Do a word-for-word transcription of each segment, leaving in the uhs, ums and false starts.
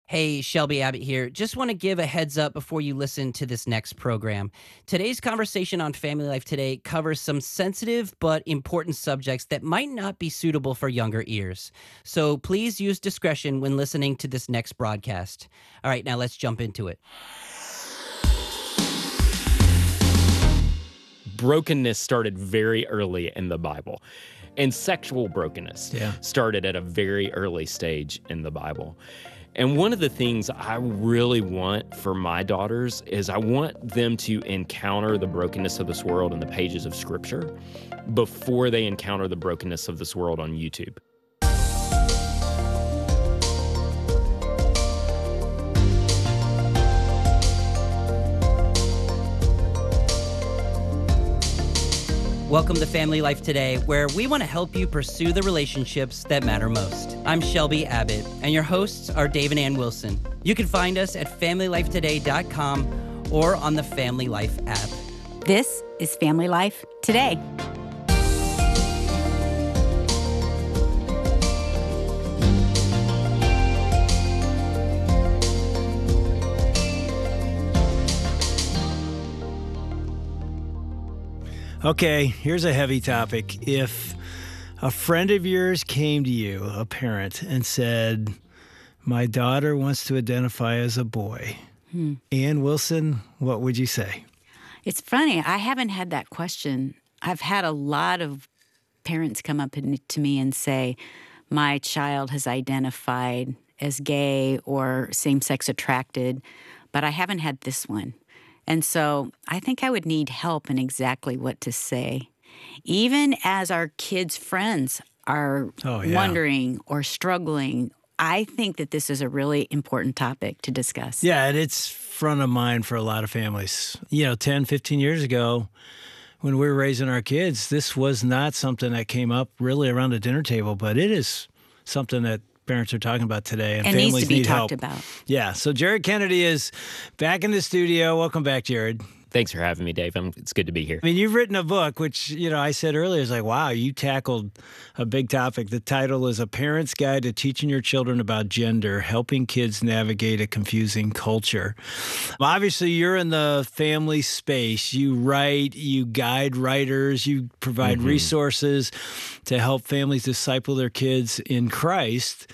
Hey, Shelby Abbott here. Just want to give a heads up before you listen to this next program. Today's conversation on Family Life Today covers some sensitive but important subjects that might not be suitable for younger ears. So please use discretion when listening to this next broadcast. All right, now let's jump into it. Brokenness started very early in the Bible, and sexual brokenness Yeah. started at a very early stage in the Bible. And one of the things I really want for my daughters is I want them to encounter the brokenness of this world in the pages of Scripture before they encounter the brokenness of this world on YouTube. Welcome to Family Life Today, where we want to help you pursue the relationships that matter most. I'm Shelby Abbott, and your hosts are Dave and Ann Wilson. You can find us at family life today dot com or on the Family Life app. This is Family Life Today. Okay, here's a heavy topic. If a friend of yours came to you, a parent, and said, my daughter wants to identify as a boy, hmm. Ann Wilson, what would you say? It's funny. I haven't had that question. I've had a lot of parents come up to me and say, my child has identified as gay or same-sex attracted, but I haven't had this one. And so I think I would need help in exactly what to say. Even as our kids' friends are oh, yeah. wondering or struggling, I think that this is a really important topic to discuss. Yeah, and it's front of mind for a lot of families. You know, ten, fifteen years ago, when we were raising our kids, this was not something that came up really around the dinner table, but it is something that parents are talking about today, and, and families needs to be need talked help. about. Yeah, so Jared Kennedy is back in the studio. Welcome back, Jared. Thanks for having me, Dave. I'm, it's good to be here. I mean, you've written a book, which, you know, I said earlier, is like, wow, you tackled a big topic. The title is A Parent's Guide to Teaching Your Children About Gender, Helping Kids Navigate a Confusing Culture. Obviously, you're in the family space. You write, you guide writers, you provide mm-hmm. resources to help families disciple their kids in Christ.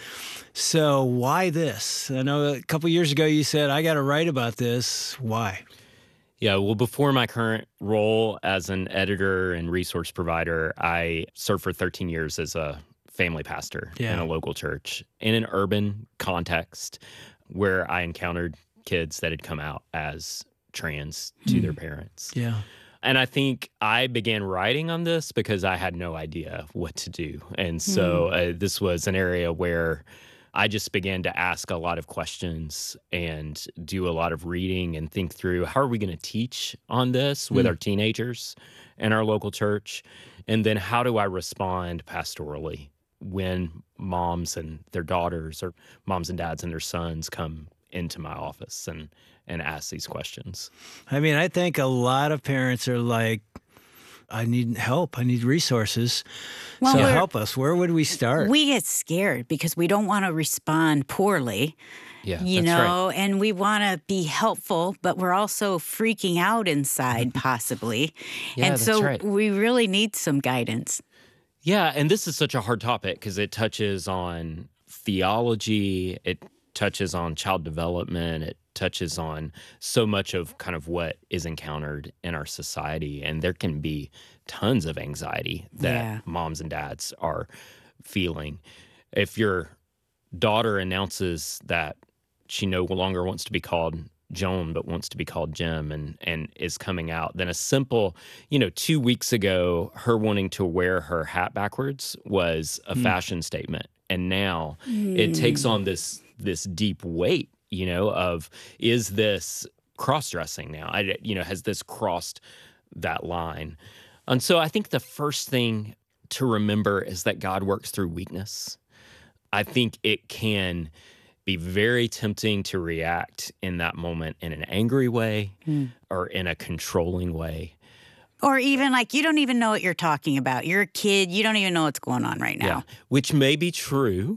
So why this? I know a couple years ago you said, I got to write about this. Why? Yeah, well, before my current role as an editor and resource provider, I served for thirteen years as a family pastor yeah. in a local church in an urban context where I encountered kids that had come out as trans to mm. their parents. Yeah. And I think I began writing on this because I had no idea what to do. And so mm. uh, this was an area where I just began to ask a lot of questions and do a lot of reading and think through, how are we going to teach on this with mm. our teenagers in our local church? And then how do I respond pastorally when moms and their daughters or moms and dads and their sons come into my office and, and ask these questions? I mean, I think a lot of parents are like, I need help. I need resources. Well, so help us. Where would we start? We get scared because we don't want to respond poorly. Yeah, you that's know, right. And we want to be helpful, but we're also freaking out inside, possibly. Yeah, and that's so right. we really need some guidance. Yeah, and this is such a hard topic because it touches on theology, it touches on child development, it touches on so much of kind of what is encountered in our society. And there can be tons of anxiety that yeah. moms and dads are feeling. If your daughter announces that she no longer wants to be called Joan, but wants to be called Jim and, and is coming out, then a simple, you know, two weeks ago, her wanting to wear her hat backwards was a mm. fashion statement. And now mm. it takes on this this deep weight, you know, of is this cross-dressing now? I, you know, has this crossed that line? And so I think the first thing to remember is that God works through weakness. I think it can be very tempting to react in that moment in an angry way mm. or in a controlling way. Or even like, you don't even know what you're talking about. You're a kid. You don't even know what's going on right now. Yeah, which may be true.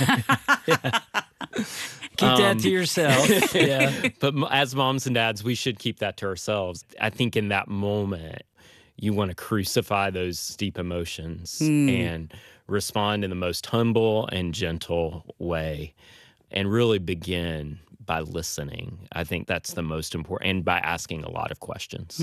Keep Um, that to yourself. Yeah. But m- as moms and dads, we should keep that to ourselves. I think in that moment, you want to crucify those deep emotions and respond in the most humble and gentle way and really begin by listening. I think that's the most important, and by asking a lot of questions.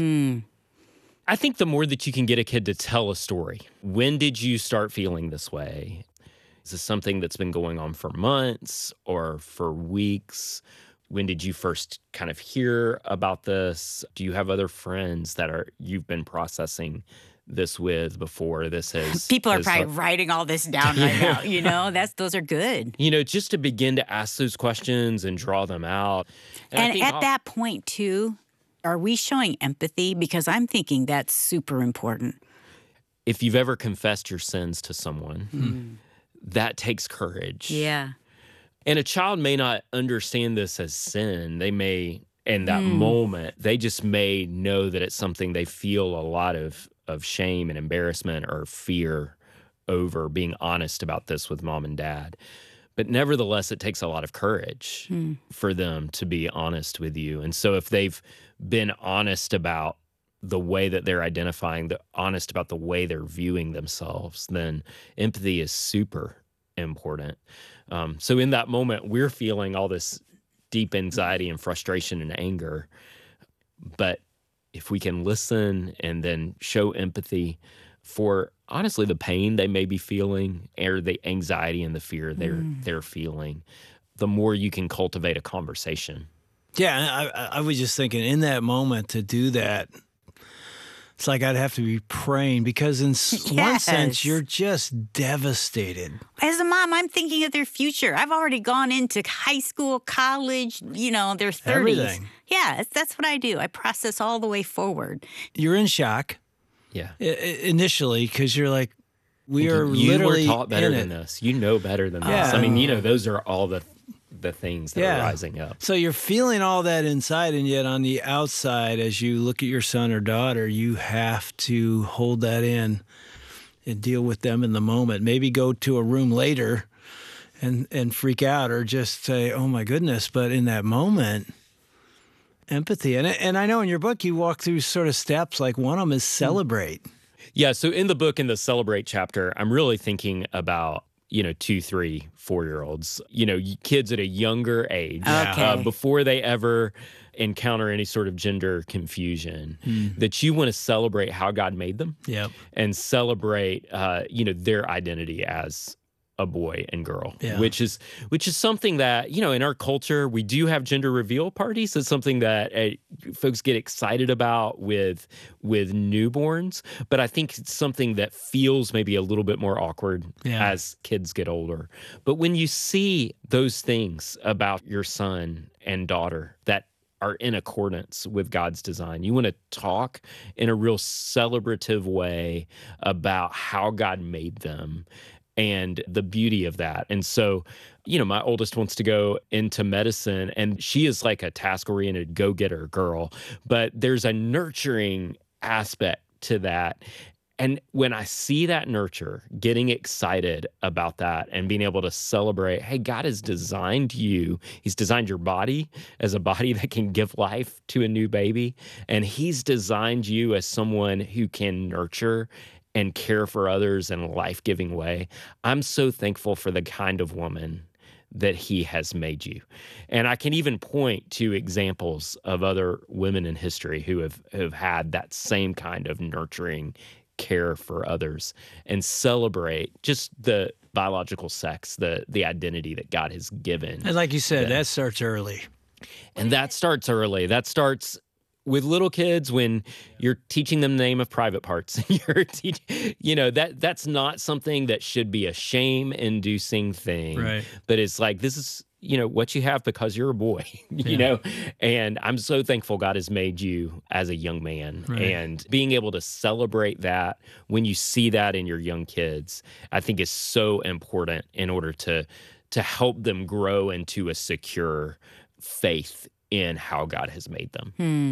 I think the more that you can get a kid to tell a story, when did you start feeling this way? Is this something that's been going on for months or for weeks? When did you first kind of hear about this? Do you have other friends that are you've been processing this with before this has People are has probably hap- writing all this down right now. You know, that's those are good. you know, just to begin to ask those questions and draw them out. I And think at al- that point, too, are we showing empathy? Because I'm thinking that's super important. if you've ever confessed your sins to someone, that takes courage. Yeah. And a child may not understand this as sin. They may, in that moment, they just may know that it's something they feel a lot of, of shame and embarrassment or fear over being honest about this with mom and dad. But nevertheless, it takes a lot of courage for them to be honest with you. And so if they've been honest about the way that they're identifying, the honest about the way they're viewing themselves, then empathy is super important. Um, so in that moment, we're feeling all this deep anxiety and frustration and anger. But if we can listen and then show empathy for honestly the pain they may be feeling or the anxiety and the fear they're they're feeling, the more you can cultivate a conversation. Yeah, I, I was just thinking in that moment to do that, it's like I'd have to be praying because in s- one Yes. sense, you're just devastated. As a mom, I'm thinking of their future. I've already gone into high school, college, you know, their thirties. Everything. Yeah, it's- that's what I do. I process all the way forward. You're in shock Yeah. i- i- initially because you're like, we are you literally were taught better in than it. this. You know better than this. Yeah. I mean, you know, those are all the the things that Yeah. are rising up. So you're feeling all that inside, and yet on the outside, as you look at your son or daughter, you have to hold that in and deal with them in the moment. Maybe go to a room later and and freak out, or just say, "Oh my goodness!" But in that moment, empathy. And and I know in your book you walk through sort of steps. Like one of them is celebrate. Yeah, so in the book, in the Celebrate chapter, I'm really thinking about, you know, two, three, four-year-olds, you know, y- kids at a younger age, Okay. uh, before they ever encounter any sort of gender confusion, that you want to celebrate how God made them Yep. and celebrate, uh, you know, their identity as a boy and girl, Yeah. which is which is something that, you know, in our culture, we do have gender reveal parties. It's something that uh, folks get excited about with with newborns, but I think it's something that feels maybe a little bit more awkward Yeah. as kids get older. But when you see those things about your son and daughter that are in accordance with God's design, you want to talk in a real celebrative way about how God made them and the beauty of that. And so, you know, my oldest wants to go into medicine, and she is like a task-oriented go-getter girl, but there's a nurturing aspect to that. And when I see that nurture, getting excited about that and being able to celebrate, hey, God has designed you. He's designed your body as a body that can give life to a new baby. And he's designed you as someone who can nurture and care for others in a life-giving way. I'm so thankful for the kind of woman that he has made you. And I can even point to examples of other women in history who have, have had that same kind of nurturing care for others and celebrate just the biological sex, the the identity that God has given. And like you said, Yeah. that starts early. And that starts early. That starts with little kids when you're teaching them the name of private parts. you're teach, you know, that that's not something that should be a shame-inducing thing. Right. But it's like, this is, you know, what you have because you're a boy, you Yeah. know? And I'm so thankful God has made you as a young man. Right. And being able to celebrate that when you see that in your young kids, I think is so important in order to to help them grow into a secure faith in how God has made them. Hmm.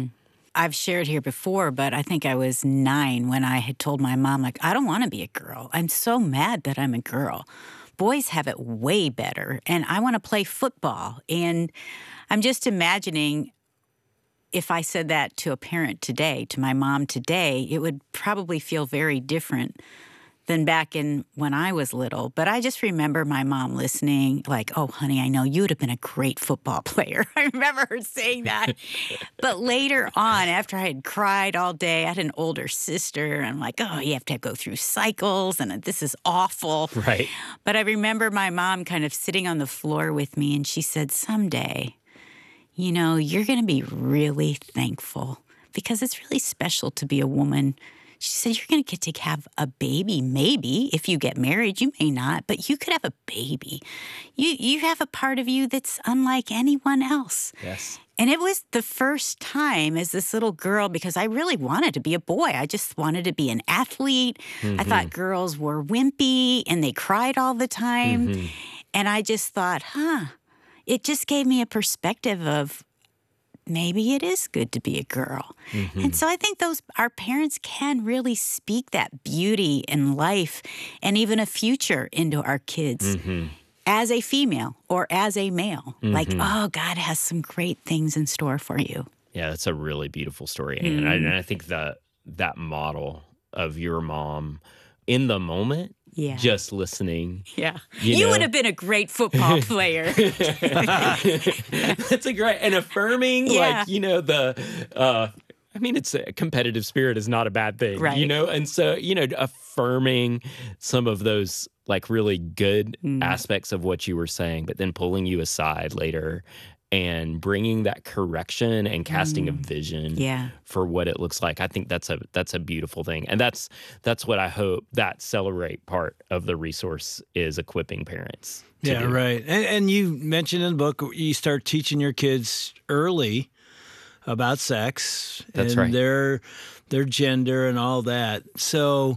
I've shared here before, but I think I was nine when I had told my mom, like, I don't want to be a girl. I'm so mad that I'm a girl. Boys have it way better, and I want to play football. And I'm just imagining if I said that to a parent today, to my mom today, it would probably feel very different than back in when I was little. But I just remember my mom listening, like, oh, honey, I know you would have been a great football player. I remember her saying that. But later on, after I had cried all day, I had an older sister. And I'm like, oh, you have to go through cycles, and this is awful. Right. But I remember my mom kind of sitting on the floor with me, and she said, someday, you know, you're going to be really thankful because it's really special to be a woman. She said, you're going to get to have a baby, maybe. If you get married, you may not, but you could have a baby. You you have a part of you that's unlike anyone else. Yes. And it was the first time as this little girl, because I really wanted to be a boy. I just wanted to be an athlete. Mm-hmm. I thought girls were wimpy and they cried all the time. Mm-hmm. And I just thought, huh, it just gave me a perspective of, maybe it is good to be a girl. Mm-hmm. And so I think those our parents can really speak that beauty and life and even a future into our kids mm-hmm. as a female or as a male. Mm-hmm. Like, oh, God has some great things in store for you. Yeah, that's a really beautiful story. Mm-hmm. And, I, and I think that that model of your mom in the moment, yeah. just listening. Yeah. You, you would have been a great football player. That's a great, and affirming, yeah. like, you know, the, uh, I mean, it's a competitive spirit is not a bad thing, right. you know? And so, you know, affirming some of those like really good mm. aspects of what you were saying, but then pulling you aside later and bringing that correction and casting mm. a vision yeah. for what it looks like. I think that's a that's a beautiful thing. And that's that's what I hope that Celebrate part of the resource is equipping parents to Yeah, do. right. And, and you mentioned in the book, you start teaching your kids early about sex that's and right. their their gender and all that. So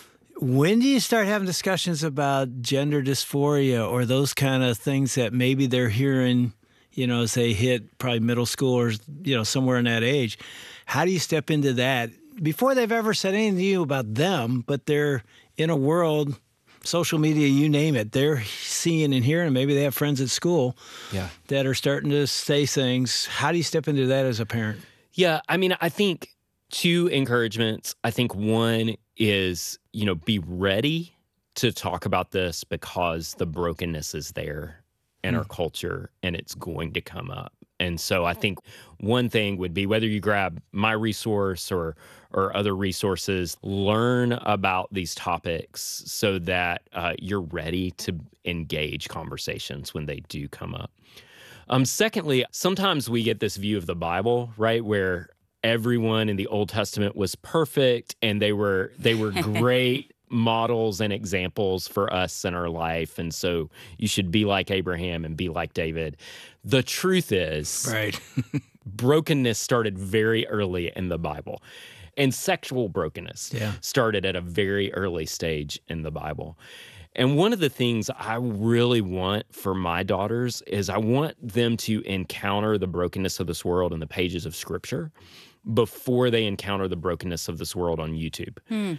when do you start having discussions about gender dysphoria or those kind of things that maybe they're hearing, you know, as they hit probably middle school or, you know, somewhere in that age? How do you step into that before they've ever said anything to you about them, but they're in a world, social media, you name it, they're seeing and hearing, maybe they have friends at school yeah. that are starting to say things. How do you step into that as a parent? Yeah, I mean, I think two encouragements. I think one is, you know, be ready to talk about this because the brokenness is there in our culture, and it's going to come up. And so I think one thing would be, whether you grab my resource or or other resources, learn about these topics so that uh, you're ready to engage conversations when they do come up. Um, secondly, sometimes we get this view of the Bible, right, where everyone in the Old Testament was perfect and they were they were great models and examples for us in our life, and so you should be like Abraham and be like David. The truth is, right. brokenness started very early in the Bible, and sexual brokenness yeah. started at a very early stage in the Bible. And one of the things I really want for my daughters is I want them to encounter the brokenness of this world in the pages of Scripture before they encounter the brokenness of this world on YouTube. Hmm.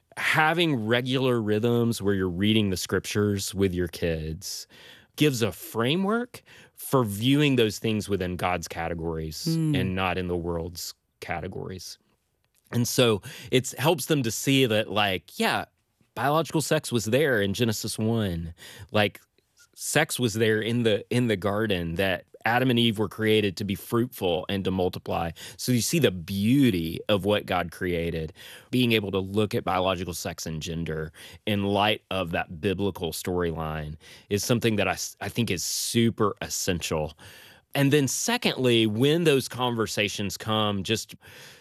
Having regular rhythms where you're reading the scriptures with your kids gives a framework for viewing those things within God's categories mm. and not in the world's categories. And so it helps them to see that, like, yeah, biological sex was there in Genesis one. Like, sex was there in the in the garden, that Adam and Eve were created to be fruitful and to multiply. So you see the beauty of what God created. Being able to look at biological sex and gender in light of that biblical storyline is something that I, I think is super essential. And then secondly, when those conversations come, just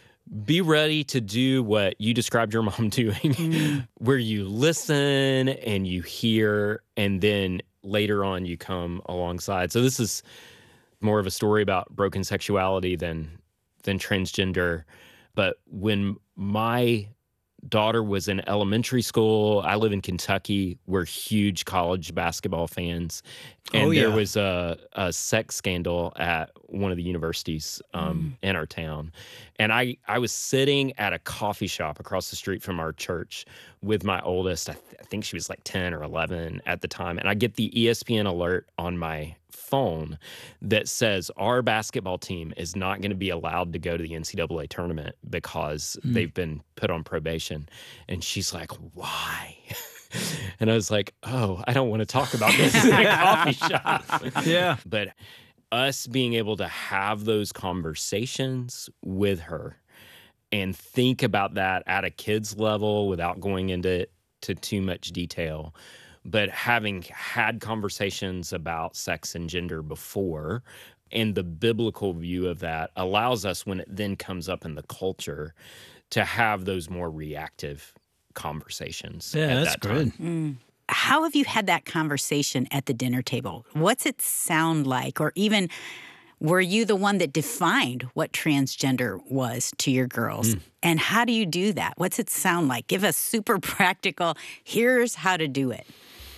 be ready to do what you described your mom doing, mm. where you listen and you hear, and then later on you come alongside. So this is more of a story about broken sexuality than than transgender. But when my daughter was in elementary school. I live in Kentucky. We're huge college basketball fans. And Oh, there yeah. was a, a sex scandal at one of the universities um, in our town. And I, I was sitting at a coffee shop across the street from our church with my oldest. I, th- I think she was like ten or eleven at the time. And I get the E S P N alert on my phone that says our basketball team is not going to be allowed to go to the N C double A tournament because Mm. they've been put on probation. And she's like, why? And I was like, oh, I don't want to talk about this in a coffee shop. Yeah. But us being able to have those conversations with her and think about that at a kid's level without going into to too much detail, but having had conversations about sex and gender before, and the biblical view of that allows us, when it then comes up in the culture, to have those more reactive conversations. Yeah, at that's that time. good. How have you had that conversation at the dinner table? What's it sound like? Or even, were you the one that defined what transgender was to your girls? Mm. And how do you do that? What's it sound like? Give us super practical, here's how to do it.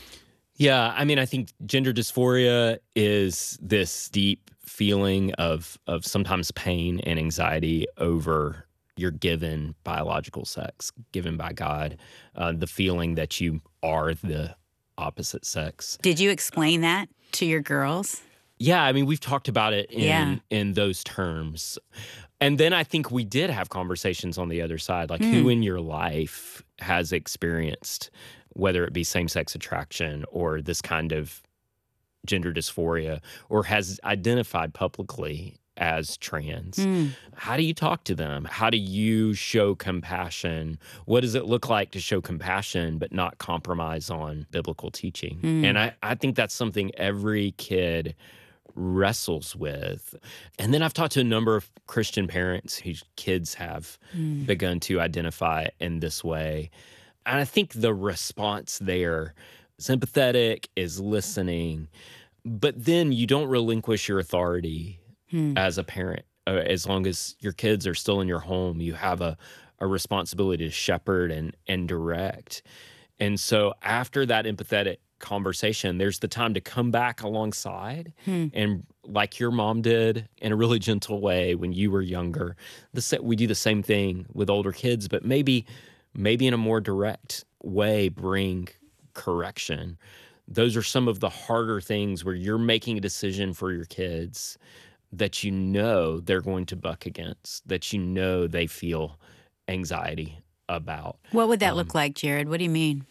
Yeah, I mean, I think gender dysphoria is this deep feeling of of sometimes pain and anxiety over your given biological sex, given by God, uh, the feeling that you are the opposite sex. Did you explain that to your girls? Yeah, I mean, we've talked about it in Yeah. in those terms. And then I think we did have conversations on the other side, like who in your life has experienced, whether it be same-sex attraction or this kind of gender dysphoria, or has identified publicly as trans. How do you talk to them? How do you show compassion? What does it look like to show compassion but not compromise on biblical teaching? And I, I think that's something every kid wrestles with. And then I've talked to a number of Christian parents whose kids have begun to identify in this way. And I think the response there is empathetic, is listening, but then you don't relinquish your authority as a parent. Uh, as long as your kids are still in your home, you have a, a responsibility to shepherd and, and direct. And so after that empathetic conversation, there's the time to come back alongside and, like your mom did, in a really gentle way when you were younger. The sa- we do the same thing with older kids, but maybe maybe in a more direct way, bring correction. Those are some of the harder things where you're making a decision for your kids that you know they're going to buck against, that you know they feel anxiety about. What would that look like, Jared? What do you mean?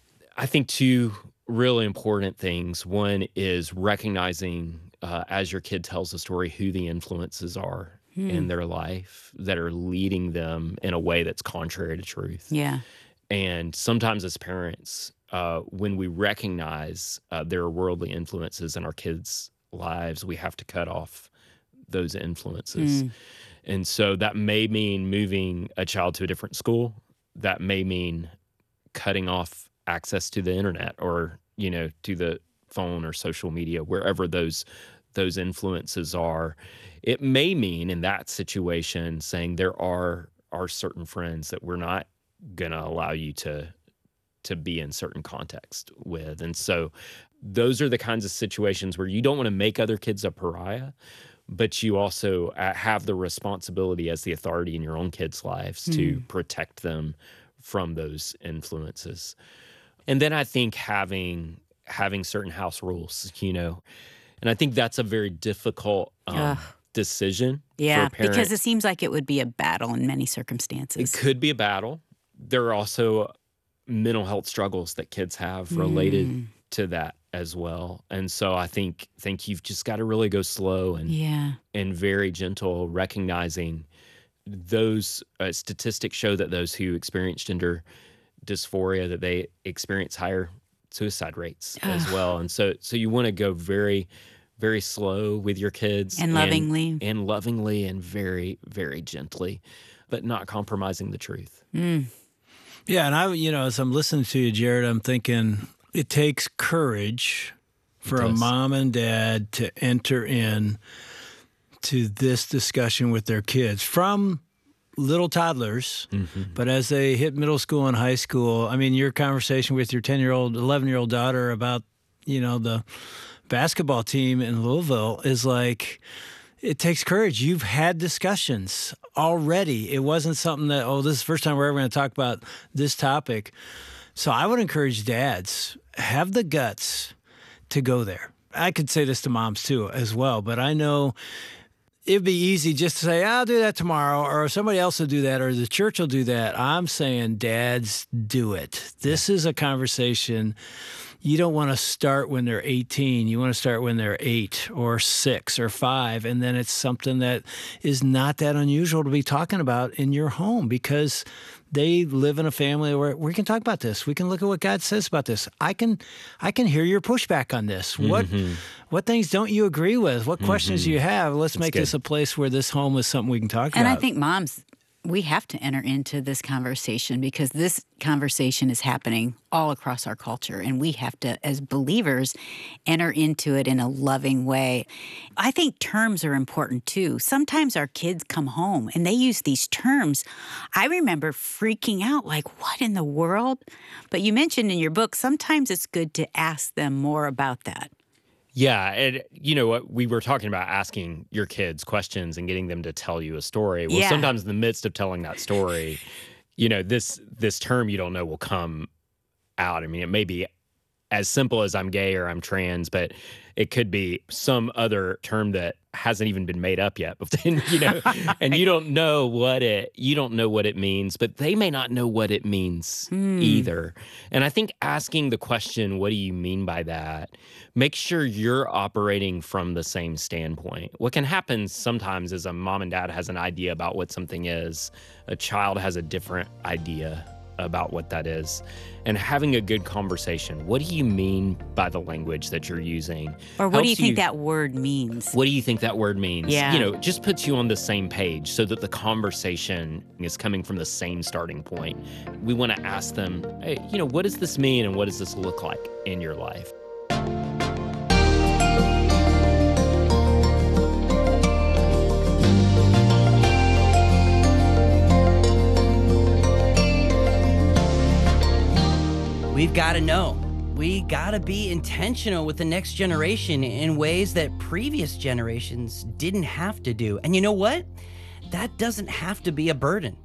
I think two really important things. One is recognizing, uh, as your kid tells the story, who the influences are in their life that are leading them in a way that's contrary to truth. Yeah. And sometimes as parents, uh, when we recognize uh, there are worldly influences in our kids' lives, we have to cut off those influences. And so that may mean moving a child to a different school. That may mean cutting off access to the internet or, you know, to the phone or social media, wherever those those influences are. It may mean in that situation saying there are are certain friends that we're not going to allow you to to be in certain context with. And so those are the kinds of situations where you don't want to make other kids a pariah, but you also uh, have the responsibility as the authority in your own kids' lives to protect them from those influences. And then I think having having certain house rules, you know, and I think that's a very difficult um, Ugh. decision Yeah, for a parent. because it seems like it would be a battle in many circumstances. It could be a battle. There are also mental health struggles that kids have related to that as well. And so I think think you've just got to really go slow and Yeah. and very gentle, recognizing those uh, statistics show that those who experience gender dysphoria, that they experience higher suicide rates as well. And so so you want to go very, very slow with your kids. And lovingly. And lovingly and very, very gently, but not compromising the truth. Yeah, and I, you know, as I'm listening to you, Jared, I'm thinking it takes courage for a does. mom and dad to enter in to this discussion with their kids from little toddlers, Mm-hmm. but as they hit middle school and high school, I mean, your conversation with your ten-year-old, eleven-year-old daughter about, you know, the basketball team in Louisville is like, it takes courage. You've had discussions already. It wasn't something that, oh, this is the first time we're ever going to talk about this topic. So I would encourage dads, have the guts to go there. I could say this to moms too as well, but I know it'd be easy just to say, I'll do that tomorrow, or somebody else will do that, or the church will do that. I'm saying, dads, do it. This is a conversation you don't want to start when they're eighteen. You want to start when they're eight or six or five, and then it's something that is not that unusual to be talking about in your home because they live in a family where we can talk about this. We can look at what God says about this. I can I can hear your pushback on this. What Mm-hmm. what things don't you agree with? What questions do you have? Let's That's make good. this a place where this home is something we can talk And about. I think moms, we have to enter into this conversation because this conversation is happening all across our culture. And we have to, as believers, enter into it in a loving way. I think terms are important too. Sometimes our kids come home and they use these terms. I remember freaking out like, what in the world? But you mentioned in your book, sometimes it's good to ask them more about that. Yeah, and you know what, we were talking about asking your kids questions and getting them to tell you a story. Well, Yeah. sometimes in the midst of telling that story, you know, this this term you don't know will come out. I mean, it may be as simple as I'm gay or I'm trans, but it could be some other term that hasn't even been made up yet. But then, you know, and you don't know what it you don't know what it means, but they may not know what it means either. And I think asking the question, what do you mean by that? Make sure you're operating from the same standpoint. What can happen sometimes is a mom and dad has an idea about what something is. A child has a different idea about what that is, and having a good conversation. What do you mean by the language that you're using? Or what do you Helps think that word means? What do you think that word means? Yeah. You know, it just puts you on the same page so that the conversation is coming from the same starting point. We want to ask them, hey, you know, what does this mean and what does this look like in your life? We've got to know. We got to be intentional with the next generation in ways that previous generations didn't have to do. And you know what? That doesn't have to be a burden.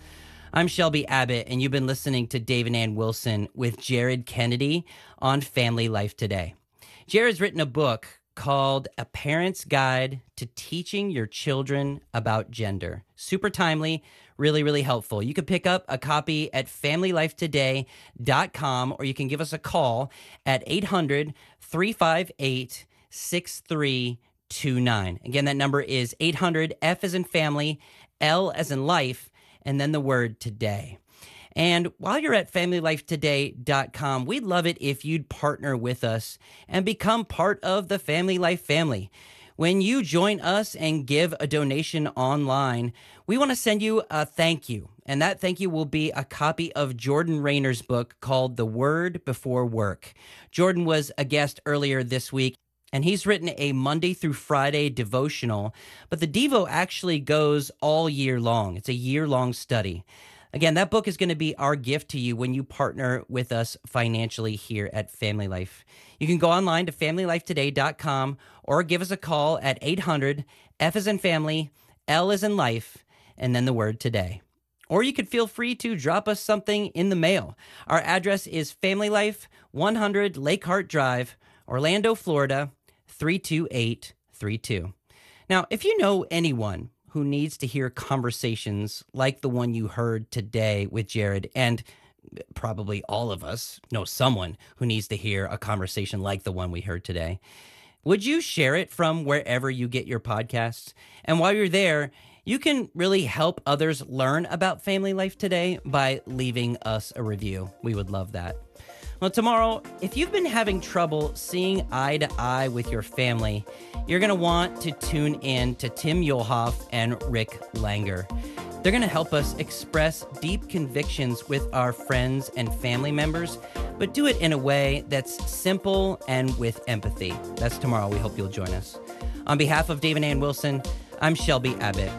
I'm Shelby Abbott, and you've been listening to Dave and Ann Wilson with Jared Kennedy on Family Life Today. Jared's written a book called A Parent's Guide to Teaching Your Children About Gender. Super timely, really, really helpful. You can pick up a copy at family life today dot com, or you can give us a call at eight hundred, three five eight, six three two nine. Again, that number is eight hundred, F as in family, L as in life, and then the word today. And while you're at family life today dot com, we'd love it if you'd partner with us and become part of the Family Life family. When you join us and give a donation online, we want to send you a thank you. And that thank you will be a copy of Jordan Rayner's book called The Word Before Work. Jordan was a guest earlier this week, and he's written a Monday through Friday devotional, but the Devo actually goes all year long. It's a year-long study. Again, that book is going to be our gift to you when you partner with us financially here at Family Life. You can go online to family life today dot com or give us a call at eight hundred, F as in family, L as in life, and then the word today. Or you could feel free to drop us something in the mail. Our address is Family Life, one hundred Lake Hart Drive, Orlando, Florida, three two eight three two. Now, if you know anyone who needs to hear conversations like the one you heard today with Jared, and probably all of us know someone who needs to hear a conversation like the one we heard today, would you share it from wherever you get your podcasts? And while you're there, you can really help others learn about Family Life Today by leaving us a review. We would love that. Well, tomorrow, if you've been having trouble seeing eye to eye with your family, you're going to want to tune in to Tim Muehlhoff and Rick Langer. They're going to help us express deep convictions with our friends and family members, but do it in a way that's simple and with empathy. That's tomorrow. We hope you'll join us. On behalf of Dave and Ann Wilson, I'm Shelby Abbott.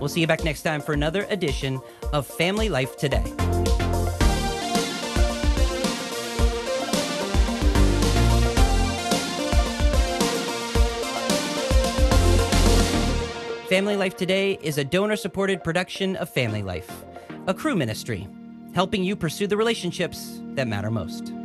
We'll see you back next time for another edition of Family Life Today. Family Life Today is a donor-supported production of Family Life, a Cru ministry, helping you pursue the relationships that matter most.